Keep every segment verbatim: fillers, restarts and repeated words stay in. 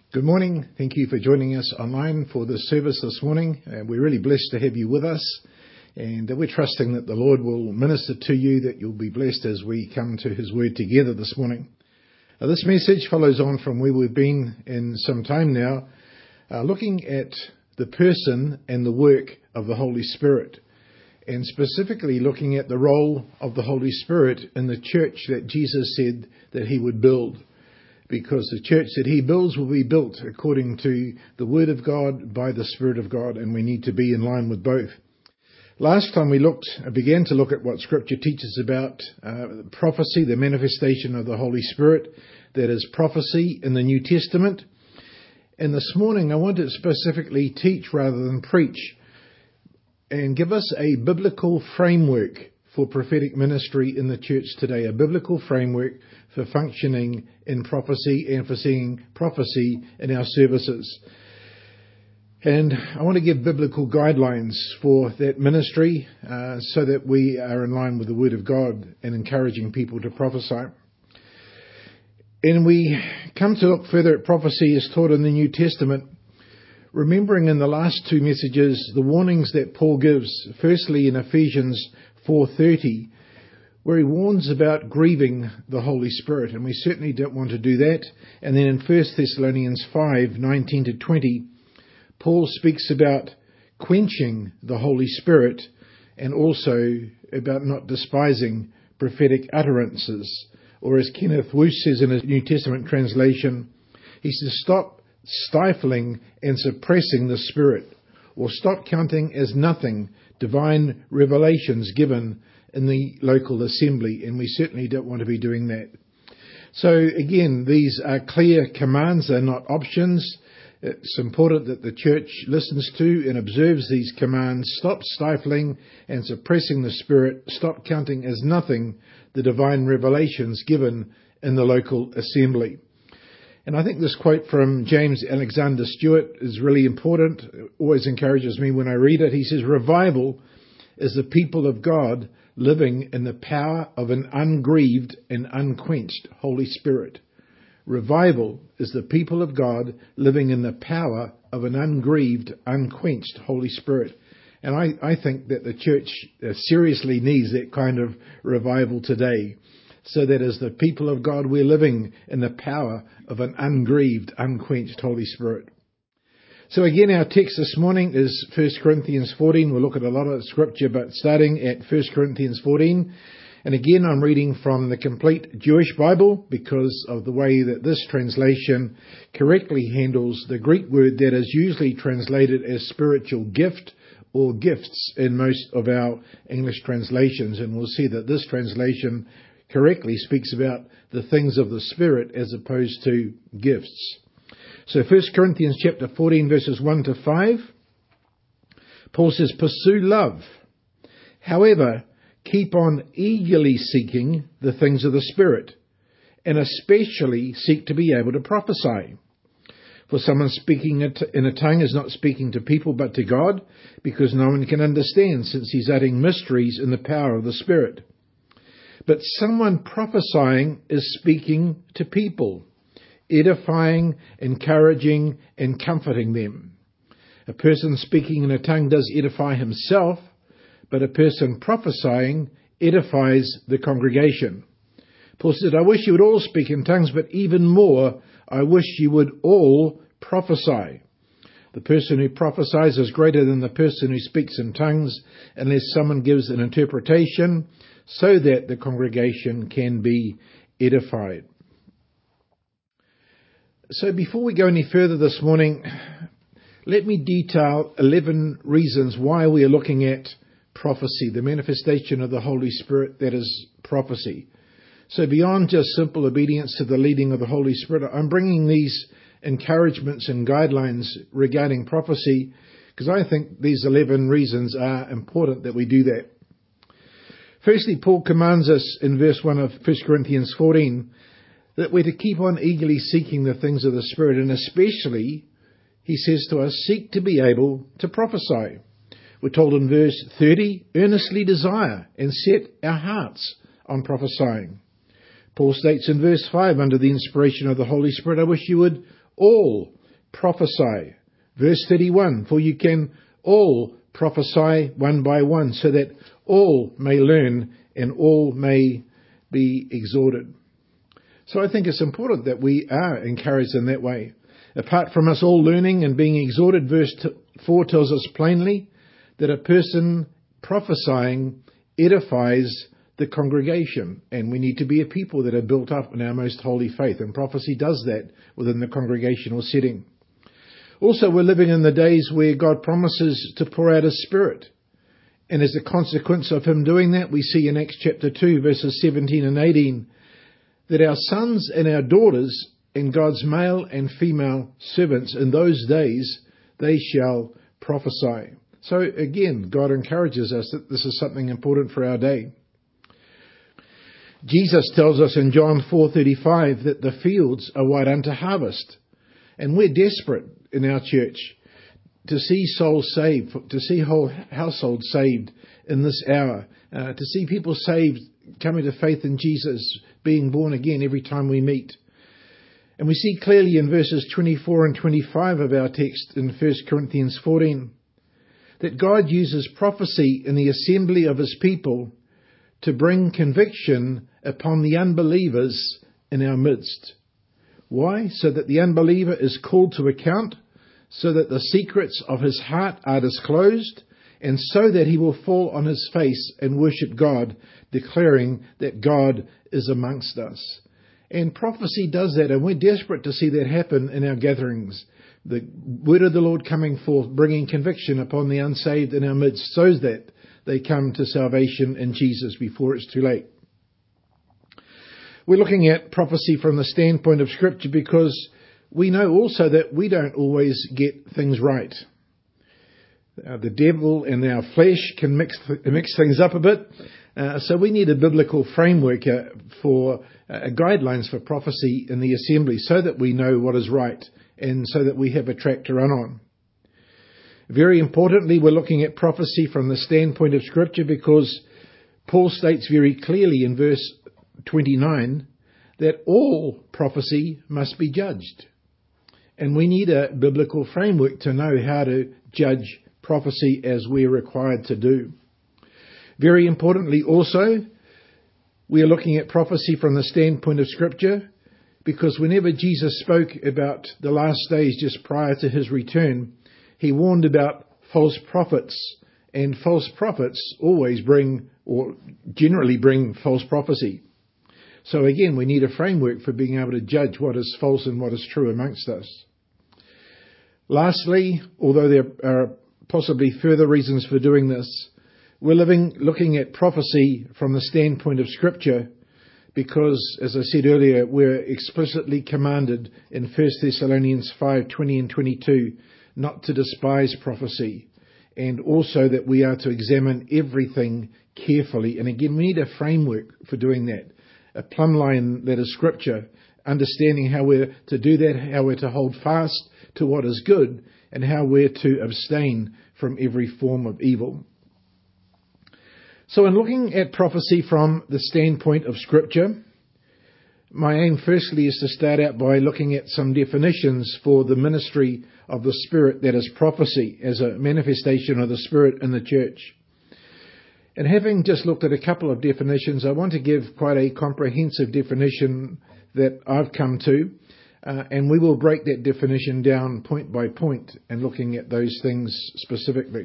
Good morning. Thank you for joining us online for this service this morning. Uh, we're really blessed to have you with us, and uh, we're trusting that the Lord will minister to you, that you'll be blessed as we come to His Word together this morning. Uh, this message follows on from where we've been in some time now, uh, looking at the person and the work of the Holy Spirit, and specifically looking at the role of the Holy Spirit in the church that Jesus said that He would build. Because the church that He builds will be built according to the Word of God by the Spirit of God, and we need to be in line with both. Last time we looked, began to look at what Scripture teaches about uh, prophecy, the manifestation of the Holy Spirit, that is prophecy in the New Testament. And this morning I want to specifically teach rather than preach, and give us a biblical framework for prophetic ministry in the church today, a biblical framework for functioning in prophecy and for seeing prophecy in our services. And I want to give biblical guidelines for that ministry uh, so that we are in line with the Word of God and encouraging people to prophesy. And we come to look further at prophecy as taught in the New Testament, remembering in the last two messages the warnings that Paul gives, firstly in Ephesians four thirty, where he warns about grieving the Holy Spirit, and we certainly don't want to do that. And then in First Thessalonians five nineteen to twenty, Paul speaks about quenching the Holy Spirit and also about not despising prophetic utterances. Or as Kenneth Wuest says in his New Testament translation, he says, stop stifling and suppressing the Spirit, or stop counting as nothing divine revelations given in the local assembly, and we certainly don't want to be doing that. So again, these are clear commands, they're not options. It's important that the church listens to and observes these commands. Stop stifling and suppressing the Spirit. Stop counting as nothing the divine revelations given in the local assembly. And I think this quote from James Alexander Stewart is really important. It always encourages me when I read it. He says, revival is the people of God living in the power of an ungrieved and unquenched Holy Spirit. Revival is the people of God living in the power of an ungrieved, unquenched Holy Spirit. And I, I think that the church seriously needs that kind of revival today, so that as the people of God, we're living in the power of an ungrieved, unquenched Holy Spirit. So again, our text this morning is First Corinthians fourteen. We'll look at a lot of scripture, but starting at First Corinthians fourteen. And again, I'm reading from the Complete Jewish Bible because of the way that this translation correctly handles the Greek word that is usually translated as spiritual gift or gifts in most of our English translations. And we'll see that this translation correctly speaks about the things of the Spirit as opposed to gifts. So First Corinthians chapter fourteen, verses one to five, Paul says, pursue love. However, keep on eagerly seeking the things of the Spirit, and especially seek to be able to prophesy. For someone speaking in a tongue is not speaking to people but to God, because no one can understand, since he's uttering mysteries in the power of the Spirit. But someone prophesying is speaking to people, edifying, encouraging, and comforting them. A person speaking in a tongue does edify himself, but a person prophesying edifies the congregation. Paul said, I wish you would all speak in tongues, but even more, I wish you would all prophesy. The person who prophesies is greater than the person who speaks in tongues, unless someone gives an interpretation, so that the congregation can be edified. So before we go any further this morning, let me detail eleven reasons why we are looking at prophecy, the manifestation of the Holy Spirit, that is prophecy. So beyond just simple obedience to the leading of the Holy Spirit, I'm bringing these encouragements and guidelines regarding prophecy because I think these eleven reasons are important that we do that. Firstly, Paul commands us in verse one of First Corinthians fourteen that we're to keep on eagerly seeking the things of the Spirit, and especially, he says to us, seek to be able to prophesy. We're told in verse thirty, earnestly desire and set our hearts on prophesying. Paul states in verse five, under the inspiration of the Holy Spirit, I wish you would all prophesy. Verse thirty-one, for you can all prophesy one by one, so that all may learn and all may be exhorted. So I think it's important that we are encouraged in that way. Apart from us all learning and being exhorted, verse four tells us plainly that a person prophesying edifies the congregation, and we need to be a people that are built up in our most holy faith, and prophecy does that within the congregational setting. Also, we're living in the days where God promises to pour out His Spirit, and as a consequence of Him doing that, we see in Acts chapter two, verses seventeen and eighteen, that our sons and our daughters and God's male and female servants in those days, they shall prophesy. So again, God encourages us that this is something important for our day. Jesus tells us in John four thirty-five that the fields are white unto harvest. And we're desperate in our church to see souls saved, to see whole households saved in this hour, uh, to see people saved, coming to faith in Jesus, being born again every time we meet. And we see clearly in verses twenty-four and twenty-five of our text in First Corinthians fourteen that God uses prophecy in the assembly of His people to bring conviction upon the unbelievers in our midst. Why? So that the unbeliever is called to account, so that the secrets of his heart are disclosed, and so that he will fall on his face and worship God, declaring that God is amongst us. And prophecy does that, and we're desperate to see that happen in our gatherings. The word of the Lord coming forth, bringing conviction upon the unsaved in our midst, so that they come to salvation in Jesus before it's too late. We're looking at prophecy from the standpoint of Scripture because we know also that we don't always get things right. Uh, the devil and our flesh can mix mix things up a bit. Uh, so we need a biblical framework uh, for uh, guidelines for prophecy in the assembly so that we know what is right and so that we have a track to run on. Very importantly, we're looking at prophecy from the standpoint of Scripture because Paul states very clearly in verse twenty-nine that all prophecy must be judged. And we need a biblical framework to know how to judge prophecy as we're required to do. Very importantly also, we are looking at prophecy from the standpoint of Scripture because whenever Jesus spoke about the last days just prior to His return, He warned about false prophets, and false prophets always bring, or generally bring, false prophecy. So again, we need a framework for being able to judge what is false and what is true amongst us. Lastly, although there are possibly further reasons for doing this, we're living, looking at prophecy from the standpoint of Scripture because, as I said earlier, we're explicitly commanded in First Thessalonians five twenty and twenty-two not to despise prophecy, and also that we are to examine everything carefully. And again, we need a framework for doing that, a plumb line that is Scripture, understanding how we're to do that, how we're to hold fast to what is good, and how we're to abstain from every form of evil. So in looking at prophecy from the standpoint of Scripture, my aim firstly is to start out by looking at some definitions for the ministry of the Spirit, that is prophecy, as a manifestation of the Spirit in the church. And having just looked at a couple of definitions, I want to give quite a comprehensive definition that I've come to, uh, and we will break that definition down point by point and looking at those things specifically.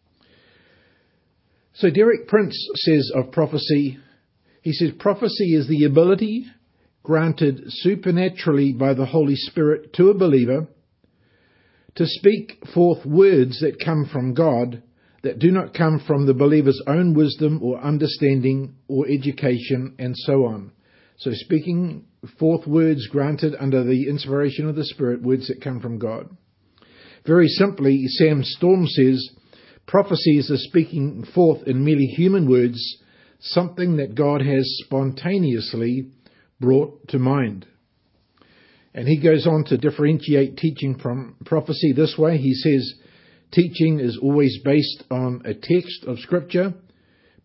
So Derek Prince says of prophecy, he says, prophecy is the ability granted supernaturally by the Holy Spirit to a believer to speak forth words that come from God, that do not come from the believer's own wisdom or understanding or education, and so on. So speaking forth words granted under the inspiration of the Spirit, words that come from God. Very simply, Sam Storm says, prophecy is the speaking forth in merely human words, something that God has spontaneously brought to mind. And he goes on to differentiate teaching from prophecy this way. He says, teaching is always based on a text of Scripture.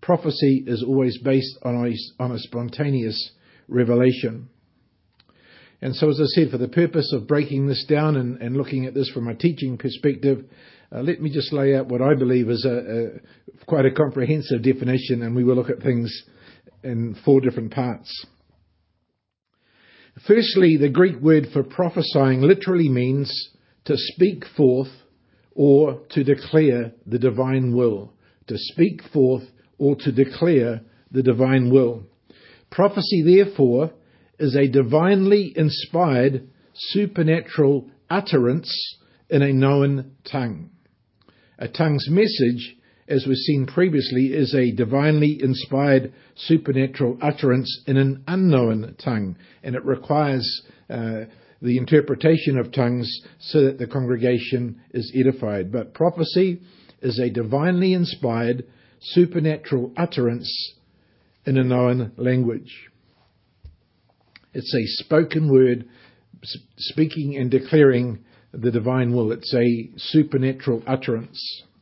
Prophecy is always based on a, on a spontaneous revelation. And so, as I said, for the purpose of breaking this down and, and looking at this from a teaching perspective, uh, let me just lay out what I believe is a, a quite a comprehensive definition, and we will look at things in four different parts. Firstly, the Greek word for prophesying literally means to speak forth or to declare the divine will. To speak forth or to declare the divine will. Prophecy, therefore, is a divinely inspired supernatural utterance in a known tongue. A tongue's message, as we've seen previously, is a divinely inspired supernatural utterance in an unknown tongue, and it requires uh, the interpretation of tongues so that the congregation is edified. But prophecy is a divinely inspired supernatural utterance in a known language. It's a spoken word, speaking and declaring the divine will. It's a supernatural utterance.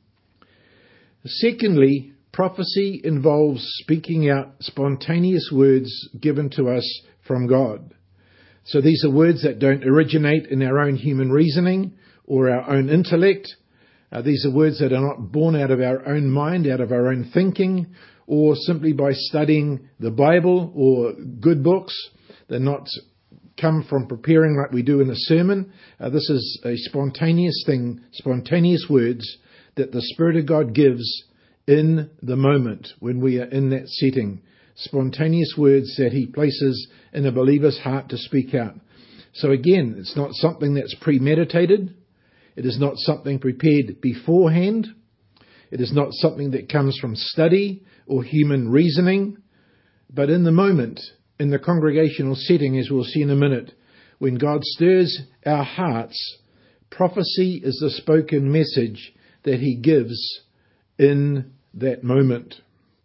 Secondly, prophecy involves speaking out spontaneous words given to us from God. So these are words that don't originate in our own human reasoning or our own intellect. Uh, these are words that are not born out of our own mind, out of our own thinking, or simply by studying the Bible or good books. They're not come from preparing like we do in a sermon. Uh, this is a spontaneous thing, spontaneous words that the Spirit of God gives in the moment when we are in that setting. Spontaneous words that He places in a believer's heart to speak out. So again, it's not something that's premeditated. It is not something prepared beforehand. It is not something that comes from study or human reasoning. But in the moment, in the congregational setting, as we'll see in a minute, when God stirs our hearts, prophecy is the spoken message that He gives in that moment.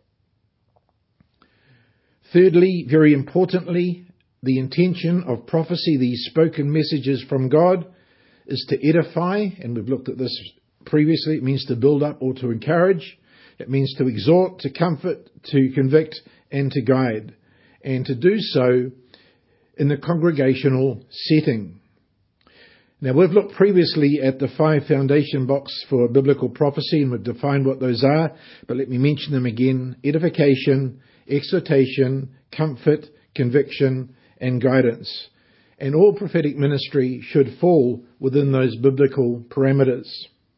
Thirdly, very importantly, the intention of prophecy, these spoken messages from God, is to edify, and we've looked at this previously. It means to build up or to encourage. It means to exhort, to comfort, to convict, and to guide. And to do so in the congregational setting. Now, we've looked previously at the five foundation blocks for biblical prophecy, and we've defined what those are, but let me mention them again. Edification, exhortation, comfort, conviction, and guidance. And all prophetic ministry should fall within those biblical parameters.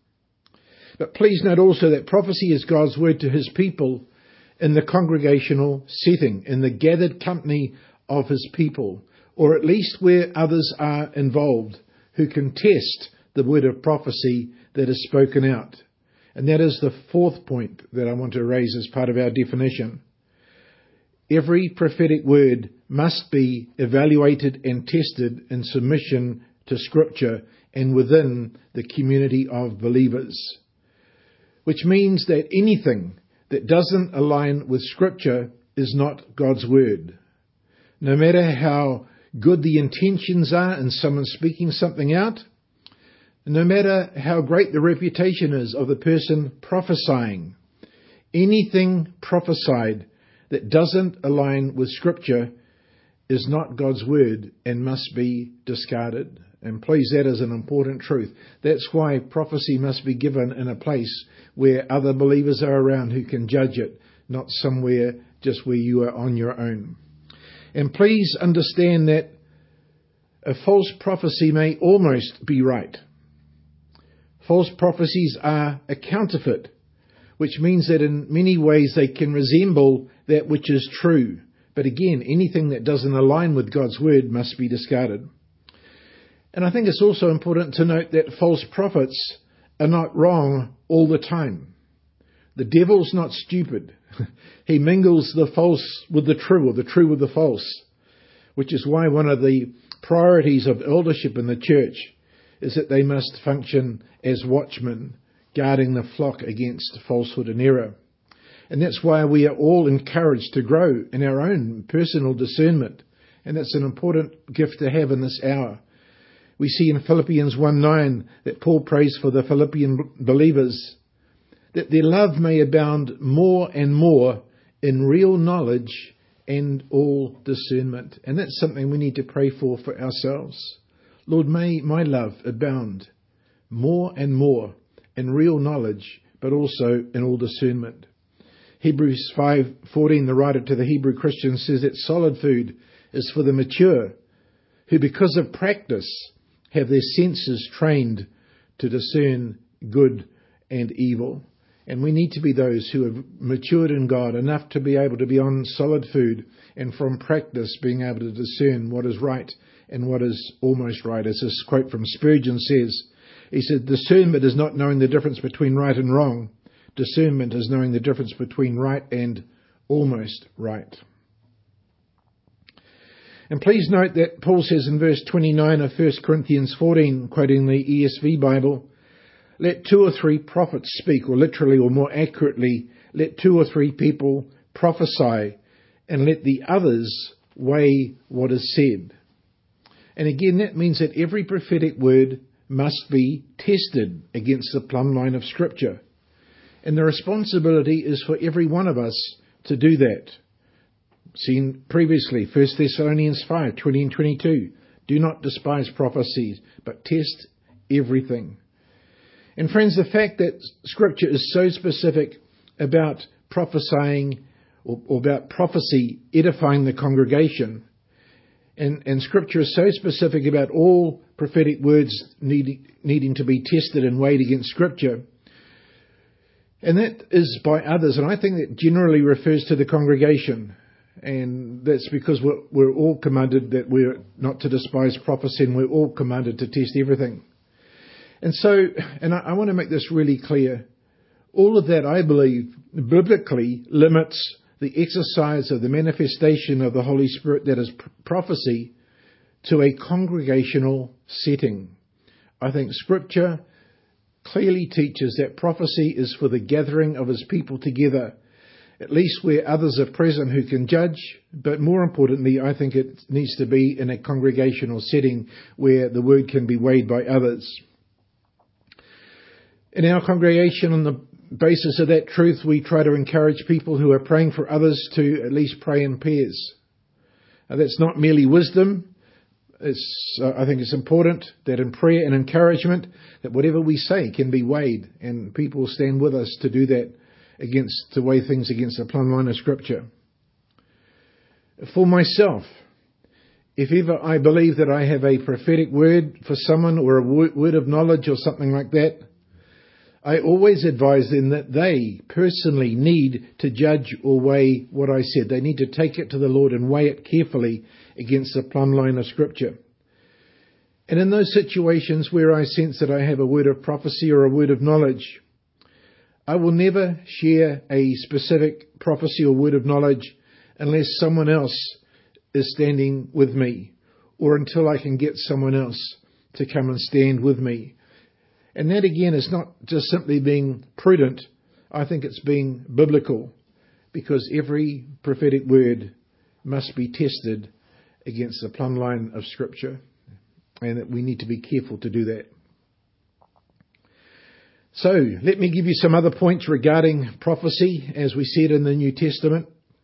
But please note also that prophecy is God's word to His people in the congregational setting, in the gathered company of His people, or at least where others are involved who can test the word of prophecy that is spoken out. And that is the fourth point that I want to raise as part of our definition. Every prophetic word must be evaluated and tested in submission to Scripture and within the community of believers. Which means that anything that doesn't align with Scripture is not God's word. No matter how good the intentions are in someone speaking something out, no matter how great the reputation is of the person prophesying, anything prophesied that doesn't align with Scripture is not God's word and must be discarded. And please, that is an important truth. That's why prophecy must be given in a place where other believers are around who can judge it, not somewhere just where you are on your own. And please understand that a false prophecy may almost be right. False prophecies are a counterfeit, which means that in many ways they can resemble that which is true. But again, anything that doesn't align with God's word must be discarded. And I think it's also important to note that false prophets are not wrong all the time. The devil's not stupid. He mingles the false with the true, or the true with the false, which is why one of the priorities of eldership in the church is that they must function as watchmen, guarding the flock against falsehood and error. And that's why we are all encouraged to grow in our own personal discernment. And that's an important gift to have in this hour. We see in Philippians one nine that Paul prays for the Philippian believers that their love may abound more and more in real knowledge and all discernment. And that's something we need to pray for for ourselves. Lord, may my love abound more and more in real knowledge, but also in all discernment. Hebrews five fourteen, the writer to the Hebrew Christians, says that solid food is for the mature, who because of practice have their senses trained to discern good and evil. And we need to be those who have matured in God enough to be able to be on solid food, and from practice being able to discern what is right and what is almost right. As this quote from Spurgeon says, he said, discernment is not knowing the difference between right and wrong. Discernment is knowing the difference between right and almost right. And please note that Paul says in verse twenty-nine of First Corinthians fourteen, quoting the E S V Bible, let two or three prophets speak, or literally, or more accurately, let two or three people prophesy, and let the others weigh what is said. And again, that means that every prophetic word must be tested against the plumb line of Scripture. And the responsibility is for every one of us to do that. Seen previously, First Thessalonians five twenty and twenty-two. Do not despise prophecies, but test everything. And friends, the fact that Scripture is so specific about prophesying or, or about prophecy edifying the congregation, and, and Scripture is so specific about all prophetic words need, needing to be tested and weighed against Scripture, and that is by others, and I think that generally refers to the congregation. And that's because we're, we're all commanded that we're not to despise prophecy, and we're all commanded to test everything. And so, and I, I want to make this really clear, all of that, I believe, biblically limits the exercise of the manifestation of the Holy Spirit, that is prophecy, to a congregational setting. I think Scripture clearly teaches that prophecy is for the gathering of His people together, at least where others are present who can judge, but more importantly, I think it needs to be in a congregational setting where the word can be weighed by others. In our congregation, on the basis of that truth, we try to encourage people who are praying for others to at least pray in pairs. Now, that's not merely wisdom. It's, uh, I think it's important that in prayer and encouragement, that whatever we say can be weighed, and people stand with us to do that against, to weigh things against the plumb line of Scripture. For myself, if ever I believe that I have a prophetic word for someone, or a word of knowledge or something like that, I always advise them that they personally need to judge or weigh what I said. They need to take it to the Lord and weigh it carefully against the plumb line of Scripture. And in those situations where I sense that I have a word of prophecy or a word of knowledge, I will never share a specific prophecy or word of knowledge unless someone else is standing with me, or until I can get someone else to come and stand with me. And that again is not just simply being prudent. I think it's being biblical, because every prophetic word must be tested against the plumb line of Scripture, and that we need to be careful to do that. So let me give you some other points regarding prophecy as we see it in the New Testament.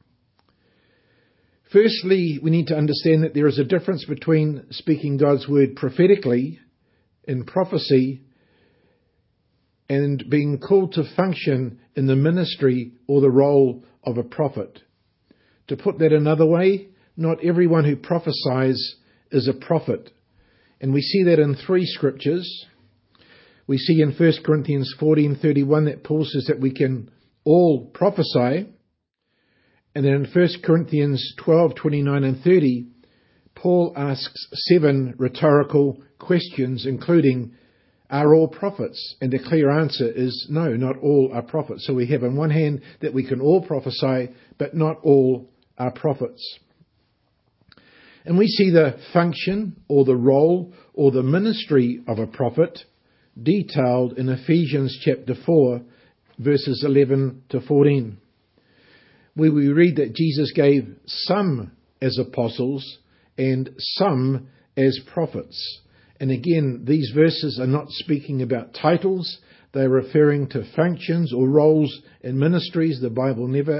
Firstly, we need to understand that there is a difference between speaking God's word prophetically in prophecy and being called to function in the ministry or the role of a prophet. To put that another way, not everyone who prophesies is a prophet. And we see that in three scriptures. We see in First Corinthians fourteen thirty-one that Paul says that we can all prophesy. And then in First Corinthians twelve twenty-nine and thirty, Paul asks seven rhetorical questions, including, are all prophets? And the clear answer is no, not all are prophets. So we have on one hand that we can all prophesy, but not all are prophets. And we see the function or the role or the ministry of a prophet detailed in Ephesians chapter four, verses eleven to fourteen, where we read that Jesus gave some as apostles and some as prophets. And again, these verses are not speaking about titles. They're referring to functions or roles in ministries. The Bible never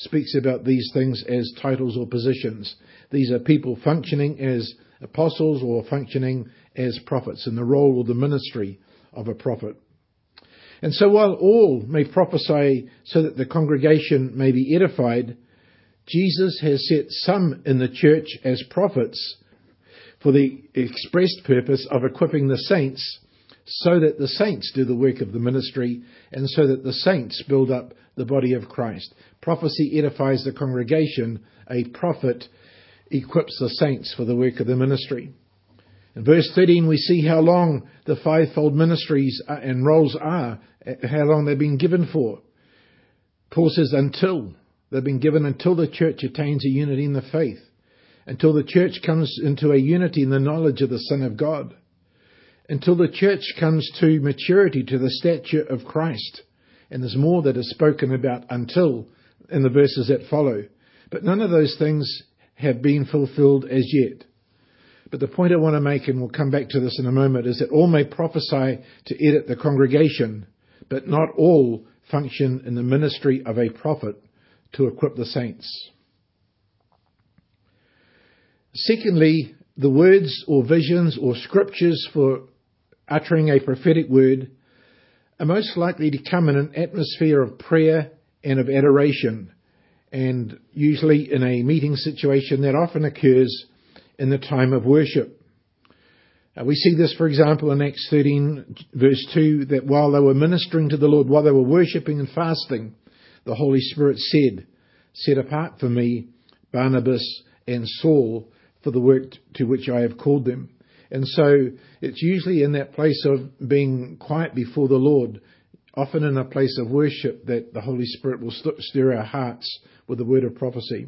speaks about these things as titles or positions. These are people functioning as apostles or functioning as prophets in the role or the ministry of a prophet. And so while all may prophesy so that the congregation may be edified, Jesus has set some in the church as prophets for the expressed purpose of equipping the saints so that the saints do the work of the ministry and so that the saints build up the body of Christ. Prophecy edifies the congregation. A prophet equips the saints for the work of the ministry. In verse thirteen, we see how long the fivefold ministries and roles are, how long they've been given for. Paul says until. They've been given until the church attains a unity in the faith, until the church comes into a unity in the knowledge of the Son of God, until the church comes to maturity, to the stature of Christ. And there's more that is spoken about until in the verses that follow. But none of those things have been fulfilled as yet. But the point I want to make, and we'll come back to this in a moment, is that all may prophesy to edit the congregation, but not all function in the ministry of a prophet to equip the saints. Secondly, the words or visions or scriptures for uttering a prophetic word are most likely to come in an atmosphere of prayer and of adoration, and usually in a meeting situation that often occurs in the time of worship. Uh, we see this, for example, in Acts thirteen, verse two, that while they were ministering to the Lord, while they were worshipping and fasting, the Holy Spirit said, "Set apart for me Barnabas and Saul for the work to which I have called them." And so it's usually in that place of being quiet before the Lord, often in a place of worship, that the Holy Spirit will st- stir our hearts with the word of prophecy.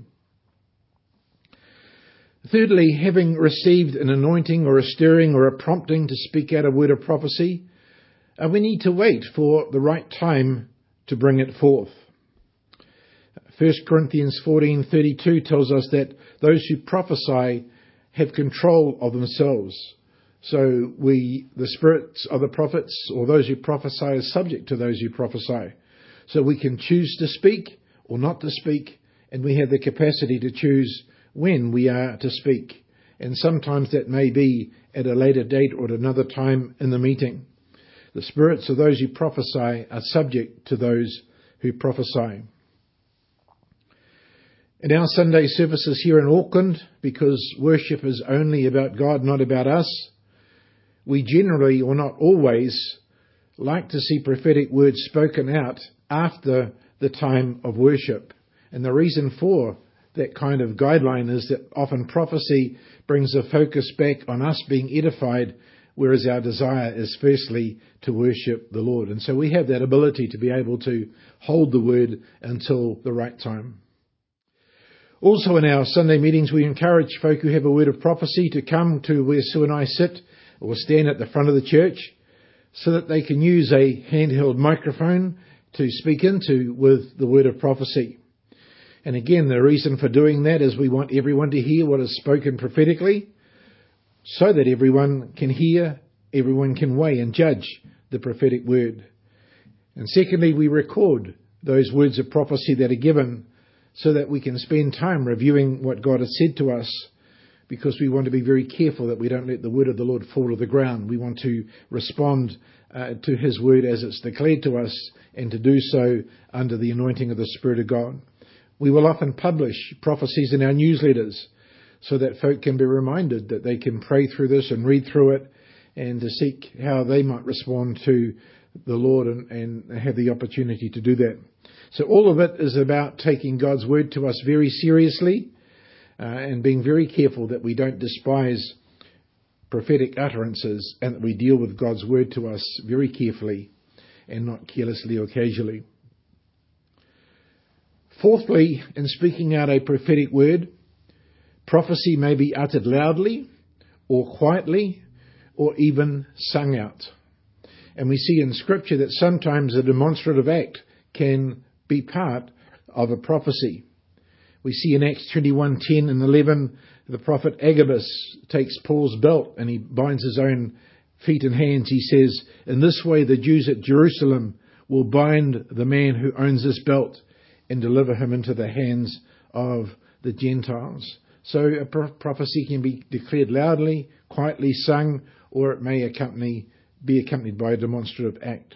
Thirdly, having received an anointing or a stirring or a prompting to speak out a word of prophecy, uh, we need to wait for the right time to bring it forth. First Corinthians fourteen thirty-two tells us that those who prophesy have control of themselves. So we, the spirits of the prophets, or those who prophesy, are subject to those who prophesy. So we can choose to speak or not to speak, and we have the capacity to choose when we are to speak. And sometimes that may be at a later date or at another time in the meeting. The spirits of those who prophesy are subject to those who prophesy. In our Sunday services here in Auckland, because worship is only about God, not about us, we generally, or not always, like to see prophetic words spoken out after the time of worship. And the reason for that kind of guideline is that often prophecy brings a focus back on us being edified, whereas our desire is firstly to worship the Lord. And so we have that ability to be able to hold the word until the right time. Also in our Sunday meetings, we encourage folk who have a word of prophecy to come to where Sue and I sit or stand at the front of the church so that they can use a handheld microphone to speak into with the word of prophecy. And again, the reason for doing that is we want everyone to hear what is spoken prophetically so that everyone can hear, everyone can weigh and judge the prophetic word. And secondly, we record those words of prophecy that are given so that we can spend time reviewing what God has said to us, because we want to be very careful that we don't let the word of the Lord fall to the ground. We want to respond uh, to his word as it's declared to us, and to do so under the anointing of the Spirit of God. We will often publish prophecies in our newsletters so that folk can be reminded that they can pray through this and read through it and to seek how they might respond to the Lord and, and have the opportunity to do that. So all of it is about taking God's word to us very seriously uh, and being very careful that we don't despise prophetic utterances, and that we deal with God's word to us very carefully and not carelessly or casually. Fourthly, in speaking out a prophetic word, prophecy may be uttered loudly or quietly or even sung out. And we see in Scripture that sometimes a demonstrative act can be part of a prophecy. We see in Acts twenty-one ten and eleven, the prophet Agabus takes Paul's belt and he binds his own feet and hands. He says, "In this way the Jews at Jerusalem will bind the man who owns this belt, and deliver him into the hands of the Gentiles. So a prophecy can be declared loudly, quietly sung, or it may accompany, be accompanied by a demonstrative act.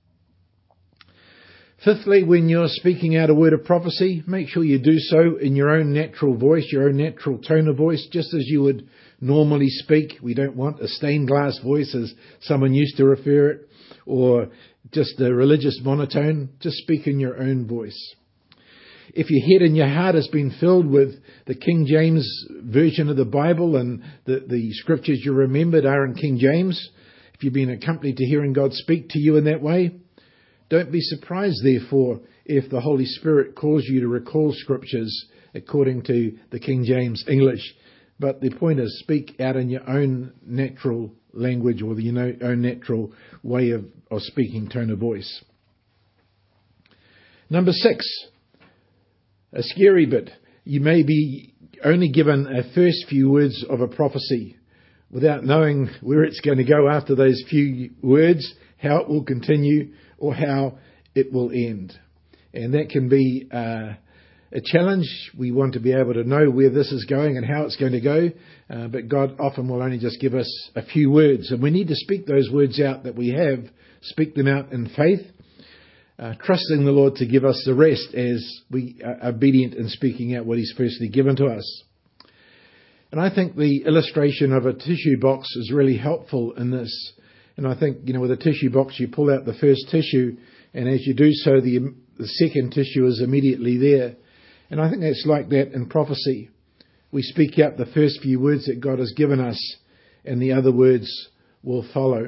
Fifthly, when you're speaking out a word of prophecy, make sure you do so in your own natural voice, your own natural tone of voice, just as you would normally speak. We don't want a stained glass voice, as someone used to refer it, or just a religious monotone. Just speak in your own voice. If your head and your heart has been filled with the King James version of the Bible and the, the scriptures you remembered are in King James, if you've been accompanied to hearing God speak to you in that way, don't be surprised, therefore, if the Holy Spirit calls you to recall scriptures according to the King James English. But the point is, speak out in your own natural language or your own natural way of, of speaking, tone of voice. Number six, a scary bit. You may be only given a first few words of a prophecy without knowing where it's going to go after those few words, how it will continue, or how it will end. And that can be uh, a challenge. We want to be able to know where this is going and how it's going to go, uh, but God often will only just give us a few words, and we need to speak those words out that we have, speak them out in faith, uh, trusting the Lord to give us the rest as we are obedient in speaking out what He's firstly given to us. And I think the illustration of a tissue box is really helpful in this. And I think, you know, with a tissue box, you pull out the first tissue, and as you do so, the, the second tissue is immediately there. And I think that's like that in prophecy. We speak out the first few words that God has given us, and the other words will follow.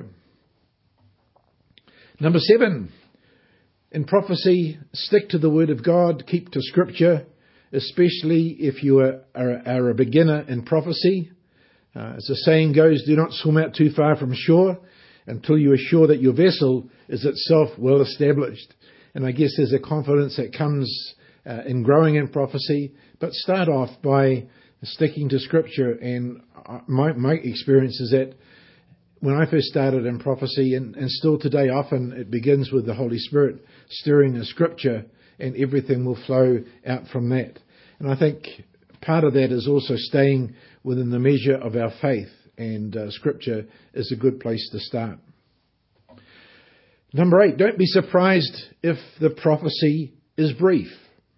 Number seven, in prophecy, stick to the Word of God, keep to Scripture, especially if you are, are, are a beginner in prophecy. Uh, as the saying goes, do not swim out too far from shore until you are sure that your vessel is itself well established. And I guess there's a confidence that comes uh, in growing in prophecy, but start off by sticking to Scripture. And my, my experience is that when I first started in prophecy, and, and still today, often it begins with the Holy Spirit stirring the Scripture, and everything will flow out from that. And I think part of that is also staying within the measure of our faith, and uh, Scripture is a good place to start. Number eight, don't be surprised if the prophecy is brief.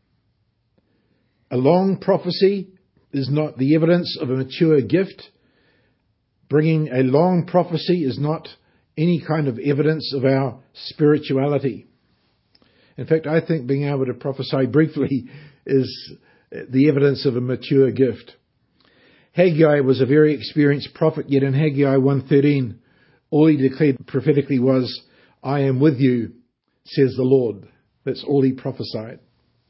A long prophecy is not the evidence of a mature gift. Bringing a long prophecy is not any kind of evidence of our spirituality. In fact, I think being able to prophesy briefly is the evidence of a mature gift. Haggai was a very experienced prophet, yet in Haggai one thirteen, all he declared prophetically was, I am with you, says the Lord. That's all he prophesied.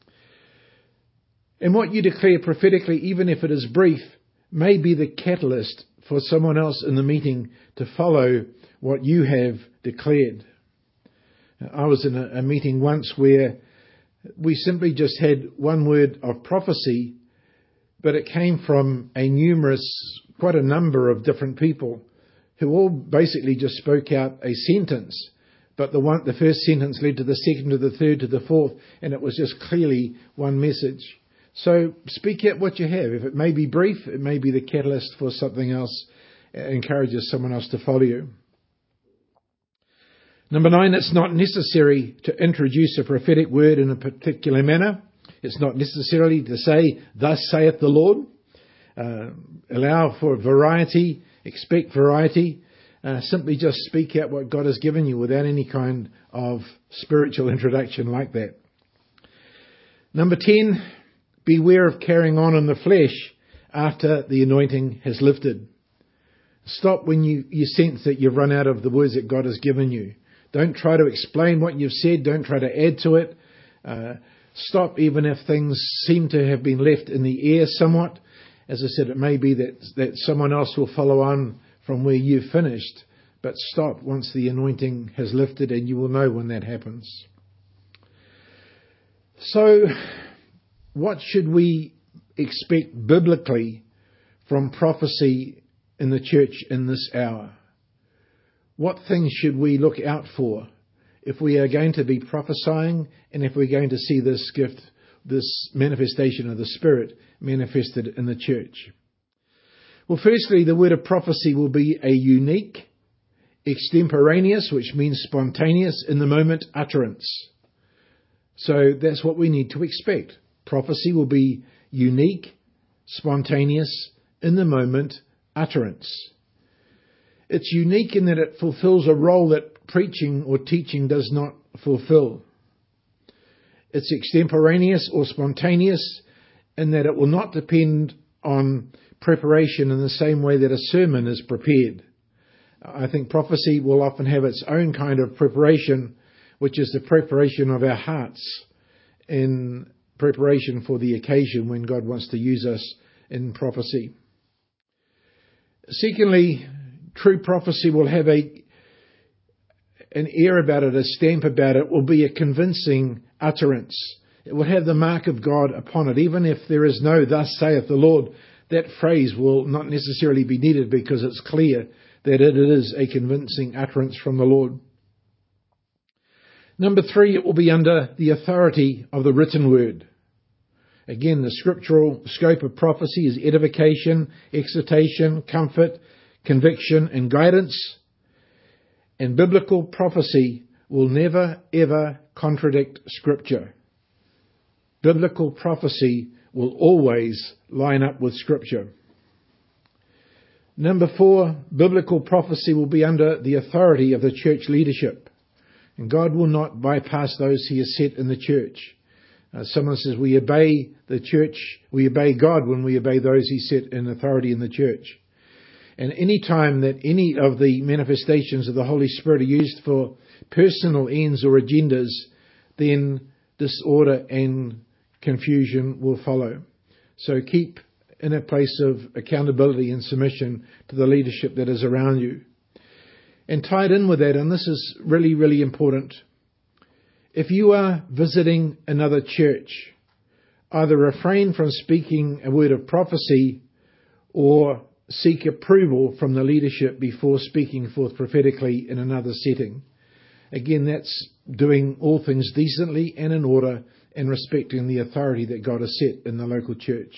And what you declare prophetically, even if it is brief, may be the catalyst for someone else in the meeting to follow what you have declared. I was in a, a meeting once where we simply just had one word of prophecy, but it came from a numerous, quite a number of different people who all basically just spoke out a sentence. But the one, the first sentence led to the second, to the third, to the fourth, and it was just clearly one message. So speak out what you have. If it may be brief, it may be the catalyst for something else. It encourages someone else to follow you. Number nine, it's not necessary to introduce a prophetic word in a particular manner. It's not necessarily to say, thus saith the Lord. Uh, allow for variety, expect variety. Uh, simply just speak out what God has given you without any kind of spiritual introduction like that. Number ten, beware of carrying on in the flesh after the anointing has lifted. Stop when you, you sense that you've run out of the words that God has given you. Don't try to explain what you've said. Don't try to add to it. Uh, stop even if things seem to have been left in the air somewhat. As I said, it may be that, that someone else will follow on from where you've finished. But stop once the anointing has lifted, and you will know when that happens. So, what should we expect biblically from prophecy in the church in this hour? What things should we look out for if we are going to be prophesying and if we're going to see this gift this manifestation of the Spirit manifested in the church? Well, firstly, the word of prophecy will be a unique, extemporaneous, which means spontaneous, in the moment utterance. So that's what we need to expect. Prophecy will be unique, spontaneous, in the moment utterance. It's unique in that it fulfills a role that preaching or teaching does not fulfill. It's extemporaneous or spontaneous in that it will not depend on preparation in the same way that a sermon is prepared. I think prophecy will often have its own kind of preparation, which is the preparation of our hearts in preparation for the occasion when God wants to use us in prophecy. Secondly, true prophecy will have a an air about it, a stamp about it, will be a convincing utterance. It will have the mark of God upon it. Even if there is no "thus saith the Lord," that phrase will not necessarily be needed because it's clear that it is a convincing utterance from the Lord. Number three, it will be under the authority of the written word. Again, the scriptural scope of prophecy is edification, exhortation, comfort, conviction, and guidance. And biblical prophecy will never, ever contradict Scripture. Biblical prophecy will always line up with Scripture. Number four, biblical prophecy will be under the authority of the church leadership. And God will not bypass those He has set in the church. Uh, someone says we obey the church, we obey God when we obey those He set in authority in the church. And any time that any of the manifestations of the Holy Spirit are used for personal ends or agendas, then disorder and confusion will follow. So keep in a place of accountability and submission to the leadership that is around you. And tied in with that, and this is really, really important, if you are visiting another church, either refrain from speaking a word of prophecy or seek approval from the leadership before speaking forth prophetically in another setting. Again, that's doing all things decently and in order and respecting the authority that God has set in the local church.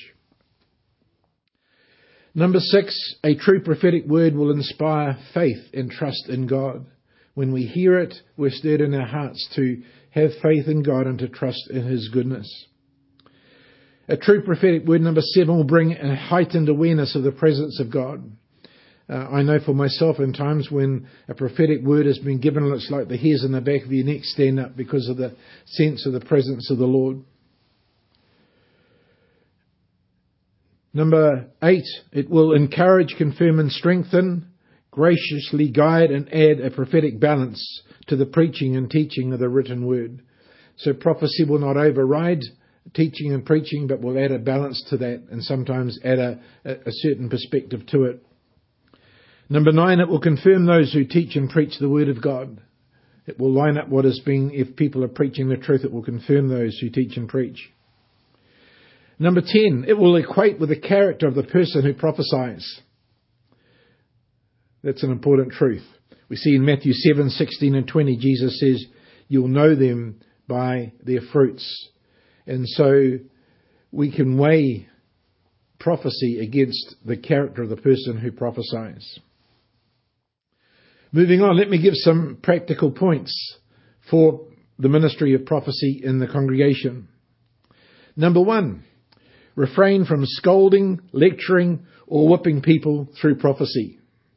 Number six, a true prophetic word will inspire faith and trust in God. When we hear it, we're stirred in our hearts to have faith in God and to trust in His goodness. A true prophetic word, number seven, will bring a heightened awareness of the presence of God. Uh, I know for myself in times when a prophetic word has been given, it's like the hairs on the back of your neck stand up because of the sense of the presence of the Lord. Number eight, it will encourage, confirm and strengthen, graciously guide and add a prophetic balance to the preaching and teaching of the written word. So prophecy will not override teaching and preaching, but will add a balance to that and sometimes add a, a certain perspective to it. Number nine, it will confirm those who teach and preach the word of God. It will line up what is being, if people are preaching the truth, it will confirm those who teach and preach. Number ten, it will equate with the character of the person who prophesies. That's an important truth. We see in Matthew seven, sixteen and twenty, Jesus says, you'll know them by their fruits. And so we can weigh prophecy against the character of the person who prophesies. Moving on, let me give some practical points for the ministry of prophecy in the congregation. Number one, refrain from scolding, lecturing, or whipping people through prophecy.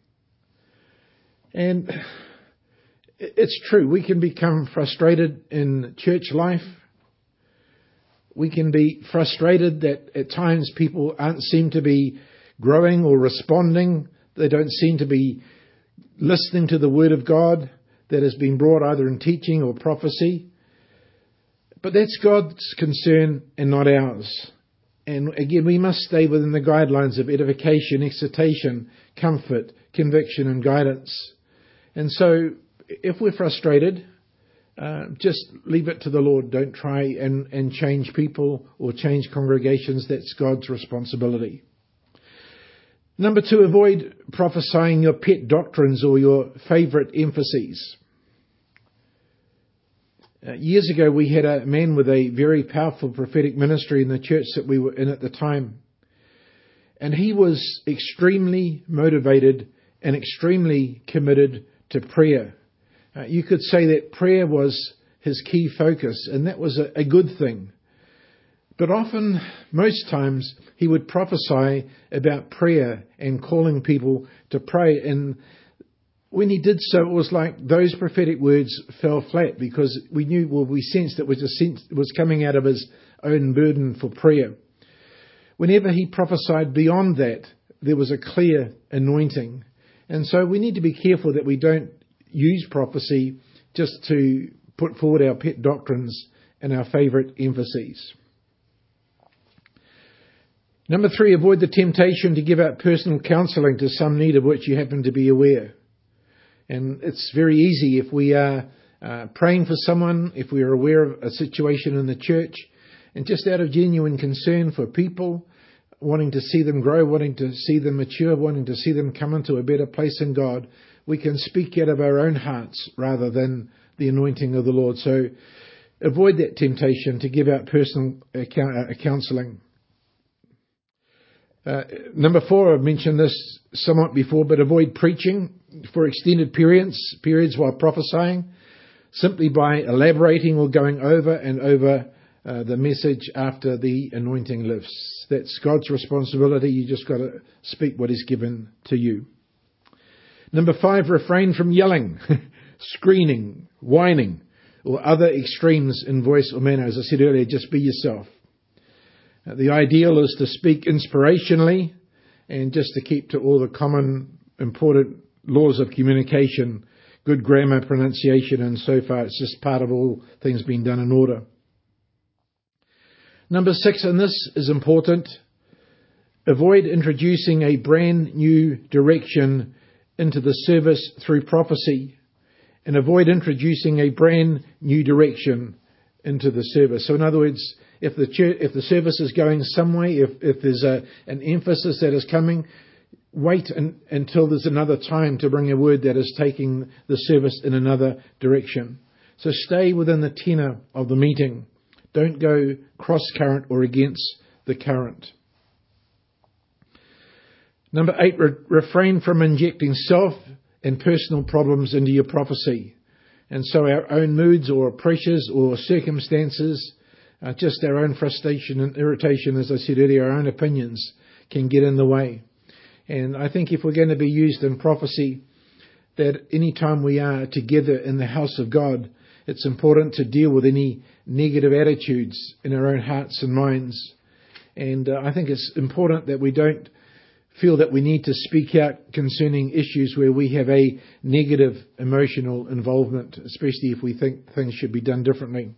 And it's true, we can become frustrated in church life. We can be frustrated that at times people aren't seem to be growing or responding. They don't seem to be listening to the word of God that has been brought either in teaching or prophecy. But that's God's concern and not ours. And again, we must stay within the guidelines of edification, exhortation, comfort, conviction and guidance. And so if we're frustrated, Uh, just leave it to the Lord. Don't try and, and change people or change congregations. That's God's responsibility. Number two, avoid prophesying your pet doctrines or your favourite emphases. Uh, years ago, we had a man with a very powerful prophetic ministry in the church that we were in at the time. And he was extremely motivated and extremely committed to prayer. Uh, you could say that prayer was his key focus, and that was a, a good thing. But often, most times, he would prophesy about prayer and calling people to pray. And when he did so, it was like those prophetic words fell flat, because we knew, well, we sensed it was, a sense, it was coming out of his own burden for prayer. Whenever he prophesied beyond that, there was a clear anointing. And so we need to be careful that we don't use prophecy just to put forward our pet doctrines and our favourite emphases. Number three, avoid the temptation to give out personal counselling to some need of which you happen to be aware. And it's very easy if we are uh, praying for someone, if we are aware of a situation in the church, and just out of genuine concern for people, wanting to see them grow, wanting to see them mature, wanting to see them come into a better place in God, we can speak out of our own hearts rather than the anointing of the Lord. So avoid that temptation to give out personal counselling. Uh, number four, I've mentioned this somewhat before, but avoid preaching for extended periods, periods while prophesying, simply by elaborating or going over and over uh, the message after the anointing lifts. That's God's responsibility. You just got to speak what is given to you. Number five, refrain from yelling, screaming, whining, or other extremes in voice or manner. As I said earlier, just be yourself. Uh, the ideal is to speak inspirationally and just to keep to all the common important laws of communication, good grammar, pronunciation, and so far it's just part of all things being done in order. Number six, and this is important, avoid introducing a brand new direction into the service through prophecy, and avoid introducing a brand new direction into the service. So in other words, if the church, if the service is going some way, if, if there's a, an emphasis that is coming, wait un, until there's another time to bring a word that is taking the service in another direction. So stay within the tenor of the meeting. Don't go cross-current or against the current. Number eight, re- refrain from injecting self and personal problems into your prophecy. And so our own moods or pressures or circumstances, uh, just our own frustration and irritation, as I said earlier, our own opinions can get in the way. And I think if we're going to be used in prophecy, that any time we are together in the house of God, it's important to deal with any negative attitudes in our own hearts and minds. And uh, I think it's important that we don't feel that we need to speak out concerning issues where we have a negative emotional involvement, especially if we think things should be done differently.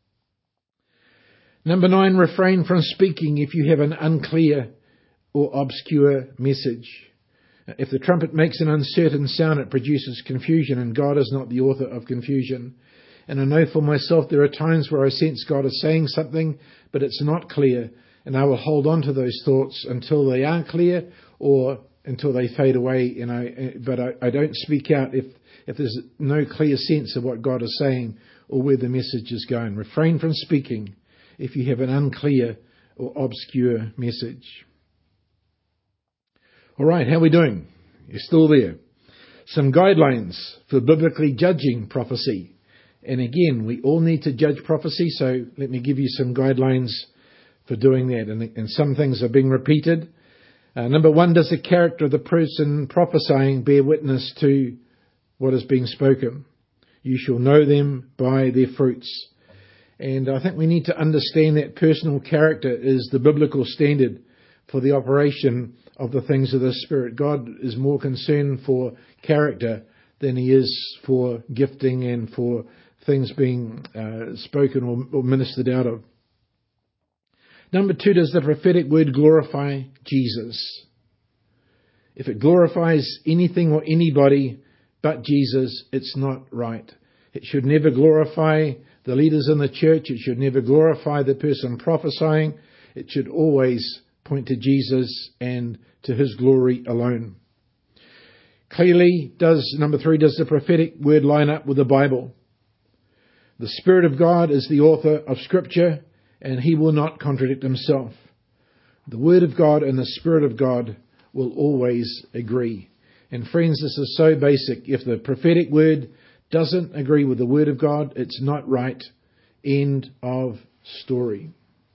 Number nine, refrain from speaking if you have an unclear or obscure message. If the trumpet makes an uncertain sound, it produces confusion, and God is not the author of confusion. And I know for myself there are times where I sense God is saying something, but it's not clear, and I will hold on to those thoughts until they are clear or until they fade away. And I, but I, I don't speak out if, if there's no clear sense of what God is saying or where the message is going. Refrain from speaking if you have an unclear or obscure message. All right, how are we doing? You're still there. Some guidelines for biblically judging prophecy. And again, we all need to judge prophecy, so let me give you some guidelines for doing that. And, and some things are being repeated. Uh, number one, does the character of the person prophesying bear witness to what is being spoken? You shall know them by their fruits. And I think we need to understand that personal character is the biblical standard for the operation of the things of the Spirit. God is more concerned for character than he is for gifting and for things being uh, spoken or, or ministered out of. Number two, does the prophetic word glorify Jesus? If it glorifies anything or anybody but Jesus, it's not right. It should never glorify the leaders in the church. It should never glorify the person prophesying. It should always point to Jesus and to his glory alone. Clearly, does number three, does the prophetic word line up with the Bible? The Spirit of God is the author of Scripture, and he will not contradict himself. The Word of God and the Spirit of God will always agree. And friends, this is so basic. If the prophetic word doesn't agree with the Word of God, it's not right. End of story.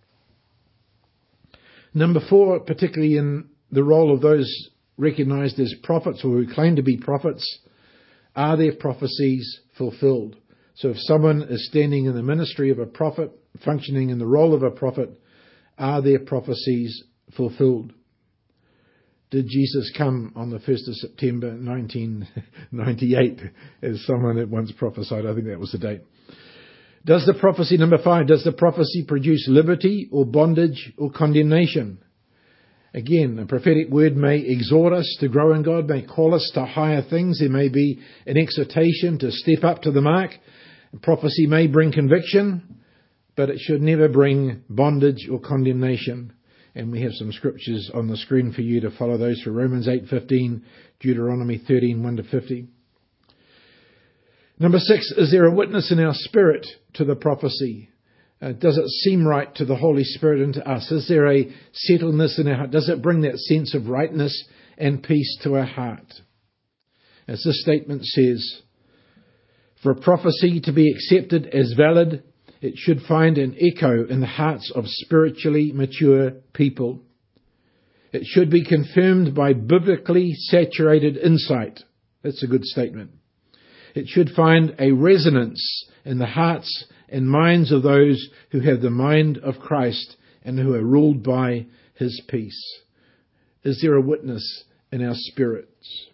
Number four, particularly in the role of those recognized as prophets or who claim to be prophets, are their prophecies fulfilled? So if someone is standing in the ministry of a prophet, functioning in the role of a prophet, are their prophecies fulfilled? Did Jesus come on the first of September nineteen ninety-eight, as someone had once prophesied? I think that was the date. Does the prophecy, number five, does the prophecy produce liberty or bondage or condemnation? Again, a prophetic word may exhort us to grow in God, may call us to higher things. There may be an exhortation to step up to the mark. A prophecy may bring conviction, but it should never bring bondage or condemnation. And we have some scriptures on the screen for you to follow those for Romans eight fifteen, Deuteronomy thirteen, one to fifty. Number six, is there a witness in our spirit to the prophecy? Uh, does it seem right to the Holy Spirit and to us? Is there a settledness in our heart? Does it bring that sense of rightness and peace to our heart? As this statement says, for a prophecy to be accepted as valid, it should find an echo in the hearts of spiritually mature people. It should be confirmed by biblically saturated insight. That's a good statement. It should find a resonance in the hearts and minds of those who have the mind of Christ and who are ruled by his peace. Is there a witness in our spirits?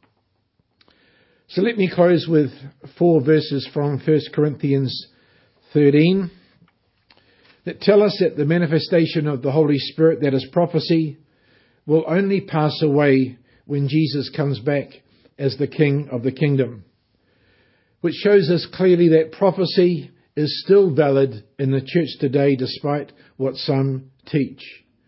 So let me close with four verses from First Corinthians thirteen that tell us that the manifestation of the Holy Spirit, that is prophecy, will only pass away when Jesus comes back as the King of the kingdom, which shows us clearly that prophecy is still valid in the church today despite what some teach.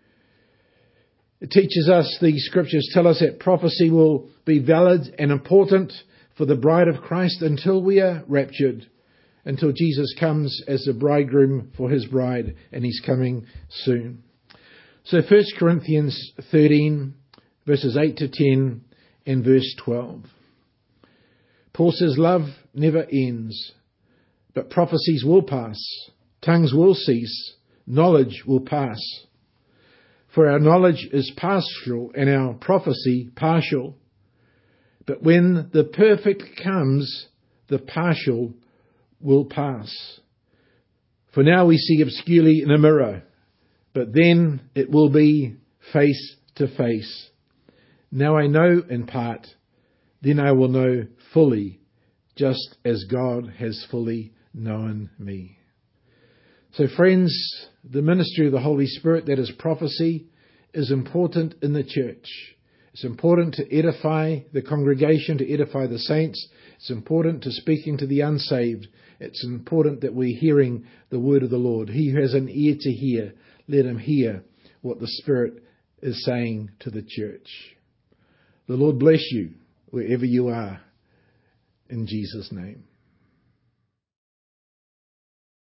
It teaches us, these scriptures tell us, that prophecy will be valid and important for the bride of Christ until we are raptured, until Jesus comes as the bridegroom for his bride, and he's coming soon. So First Corinthians thirteen, verses eight to ten and verse twelve. Paul says, love never ends, but prophecies will pass, tongues will cease, knowledge will pass. For our knowledge is partial and our prophecy partial. But when the perfect comes, the partial will pass. For now we see obscurely in a mirror, but then it will be face to face. Now I know in part, then I will know fully, just as God has fully known me. So friends, the ministry of the Holy Spirit, that is prophecy, is important in the church. It's important to edify the congregation, to edify the saints. It's important to speaking to the unsaved. It's important that we're hearing the word of the Lord. He who has an ear to hear, let him hear what the Spirit is saying to the church. The Lord bless you wherever you are, in Jesus' name.